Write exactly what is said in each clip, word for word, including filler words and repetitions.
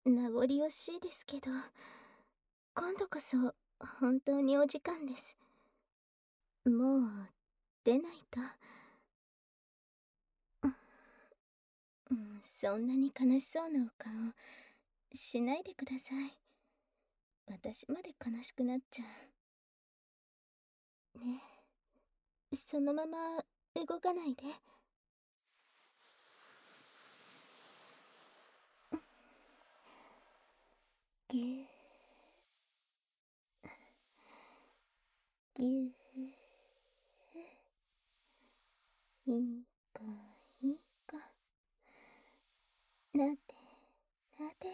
名残惜しいですけど、今度こそ本当にお時間です。もう出ないと。うん、そんなに悲しそうなお顔しないでください。私まで悲しくなっちゃう。ねえ、そのまま動かないで。ぎゅーぎゅー、いい子いい子、なでなで。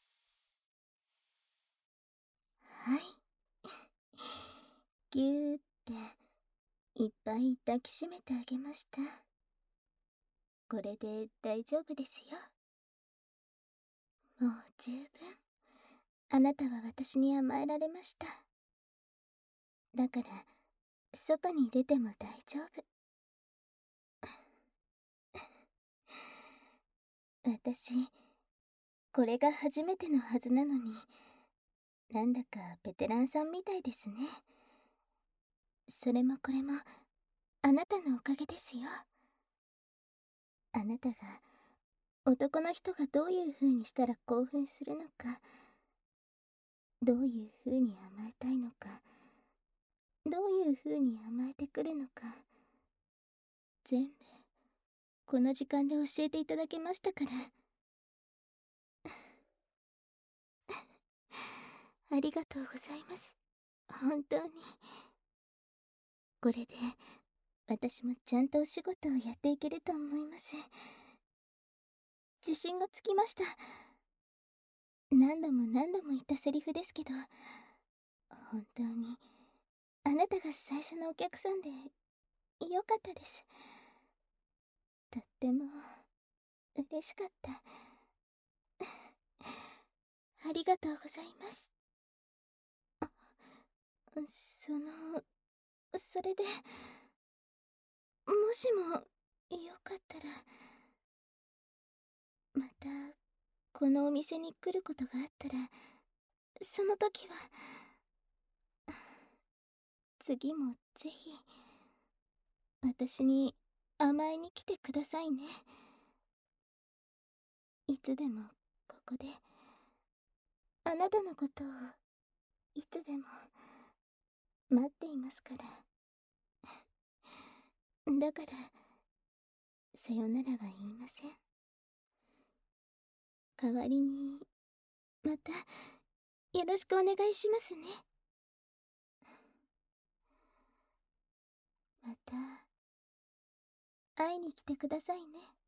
はい。ぎゅーっていっぱい抱きしめてあげました。これで大丈夫ですよ。もう十分。あなたは私に甘えられました。だから外に出ても大丈夫。私これが初めてのはずなのに、なんだかベテランさんみたいですね。それもこれもあなたのおかげですよ。あなたが男の人がどういう風にしたら興奮するのか、どういう風に甘えたいのか、どういう風に甘えてくるのか、全部この時間で教えていただけましたから。ありがとうございます。本当に。これで私もちゃんとお仕事をやっていけると思います。自信がつきました。何度も何度も言ったセリフですけど、本当にあなたが最初のお客さんでよかったです。とっても嬉しかった。ありがとうございます。そのそれで、もしもよかったらまたこのお店に来ることがあったら、その時は次もぜひ私に甘えに来てくださいね。いつでもここであなたのことをいつでも待っていますから。だからさよならは言いません。代わりにまたよろしくお願いしますね。また会いに来てくださいね。